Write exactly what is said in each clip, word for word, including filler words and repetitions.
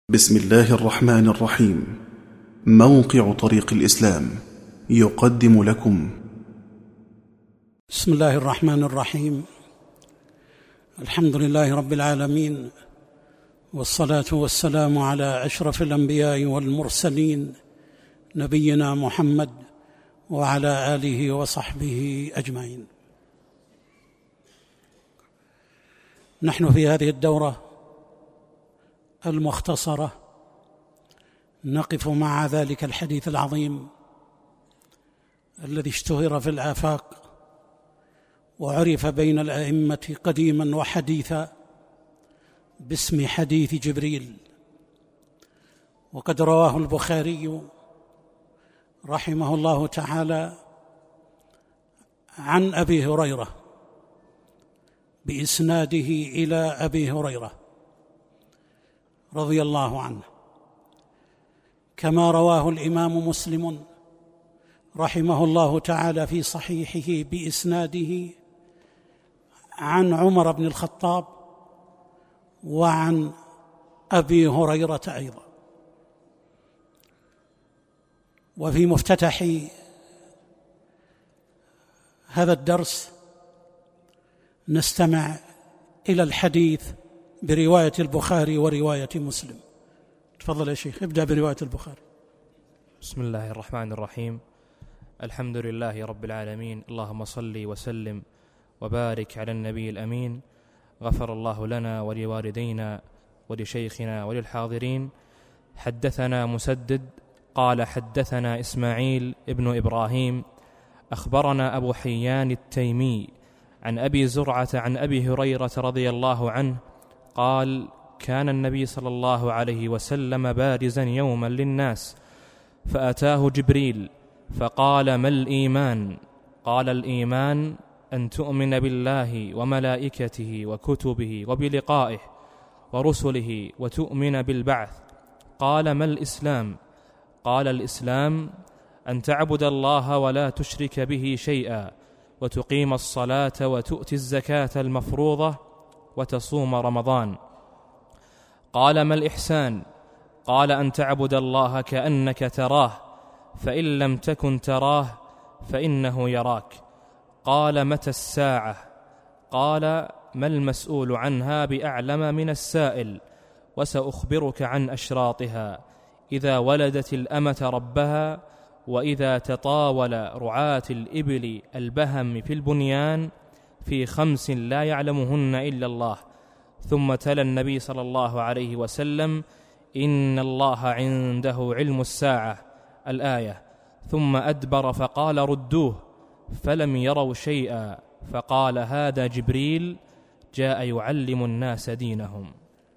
بسم الله الرحمن الرحيم. موقع طريق الإسلام يقدم لكم. بسم الله الرحمن الرحيم. الحمد لله رب العالمين، والصلاة والسلام على أشرف الأنبياء والمرسلين نبينا محمد وعلى آله وصحبه أجمعين. نحن في هذه الدورة المختصرة نقف مع ذلك الحديث العظيم الذي اشتهر في الآفاق وعرف بين الأئمة قديما وحديثا باسم حديث جبريل، وقد رواه البخاري رحمه الله تعالى عن أبي هريرة بإسناده إلى أبي هريرة رضي الله عنه، كما رواه الإمام مسلم رحمه الله تعالى في صحيحه بإسناده عن عمر بن الخطاب وعن أبي هريرة أيضا. وفي مفتتح هذا الدرس نستمع إلى الحديث برواية البخاري ورواية مسلم. تفضل يا شيخ، ابدأ برواية البخاري. بسم الله الرحمن الرحيم. الحمد لله رب العالمين، اللهم صل وسلم وبارك على النبي الأمين. غفر الله لنا ولوالدينا ولشيخنا وللحاضرين. حدثنا مسدد قال حدثنا إسماعيل ابن إبراهيم أخبرنا أبو حيان التيمي عن أبي زرعة عن أبي هريرة رضي الله عنه قال: كان النبي صلى الله عليه وسلم بارزا يوما للناس، فأتاه جبريل فقال: ما الإيمان؟ قال: الإيمان أن تؤمن بالله وملائكته وكتبه وبلقائه ورسله وتؤمن بالبعث. قال: ما الإسلام؟ قال: الإسلام أن تعبد الله ولا تشرك به شيئا، وتقيم الصلاة وتؤتي الزكاة المفروضة، وتصوم رمضان. قال: ما الإحسان؟ قال: أن تعبد الله كأنك تراه، فإن لم تكن تراه فإنه يراك. قال: متى الساعة؟ قال: ما المسؤول عنها بأعلم من السائل، وسأخبرك عن أشراطها: إذا ولدت الأمة ربها، وإذا تطاول رعاة الإبل البهم في البنيان، في خمس لا يعلمهن إلا الله. ثم تلا النبي صلى الله عليه وسلم: إن الله عنده علم الساعة، الآية. ثم أدبر فقال: ردوه، فلم يروا شيئا. فقال: هذا جبريل جاء يعلم الناس دينهم.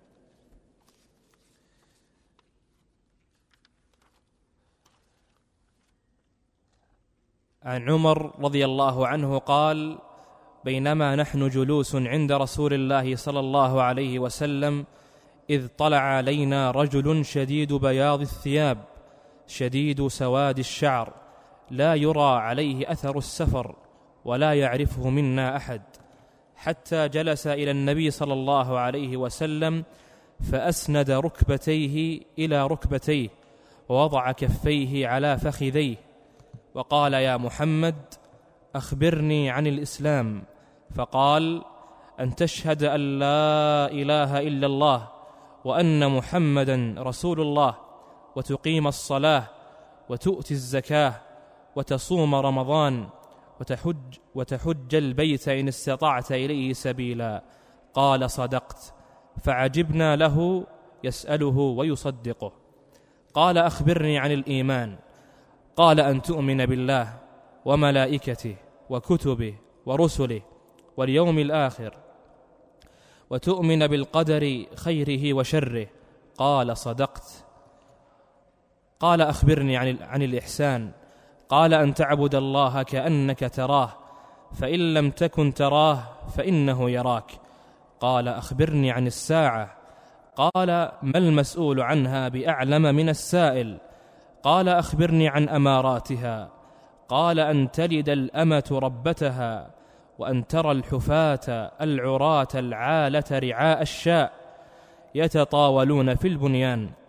عن عمر رضي الله عنه قال: بينما نحن جلوس عند رسول الله صلى الله عليه وسلم إذ طلع علينا رجل شديد بياض الثياب شديد سواد الشعر، لا يرى عليه أثر السفر ولا يعرفه منا أحد، حتى جلس إلى النبي صلى الله عليه وسلم فأسند ركبتيه إلى ركبتيه ووضع كفيه على فخذيه وقال: يا محمد، أخبرني عن الإسلام. فقال: أن تشهد أن لا إله إلا الله وأن محمدا رسول الله، وتقيم الصلاة وتؤتي الزكاة وتصوم رمضان وتحج, وتحج البيت إن استطعت إليه سبيلا. قال: صدقت. فعجبنا له يسأله ويصدقه. قال: أخبرني عن الإيمان. قال: أن تؤمن بالله وملائكته وكتبه ورسله واليوم الآخر، وتؤمن بالقدر خيره وشره. قال: صدقت. قال: أخبرني عن, عن الإحسان. قال: أن تعبد الله كأنك تراه، فإن لم تكن تراه فإنه يراك. قال: أخبرني عن الساعة. قال: ما المسؤول عنها بأعلم من السائل؟ قال: أخبرني عن أماراتها. قال: أن تلد الأمة ربتها، وأن ترى الحفاة العراة العالة رعاء الشاء، يتطاولون في البنيان،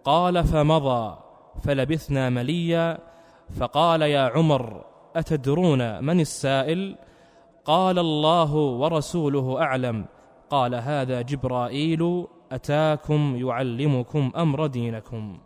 قال: فمضى فلبثنا مليا، فقال: يا عمر أتدرون من السائل؟ قال: الله ورسوله أعلم. قال: هذا جبرائيل أتاكم يعلمكم أمر دينكم.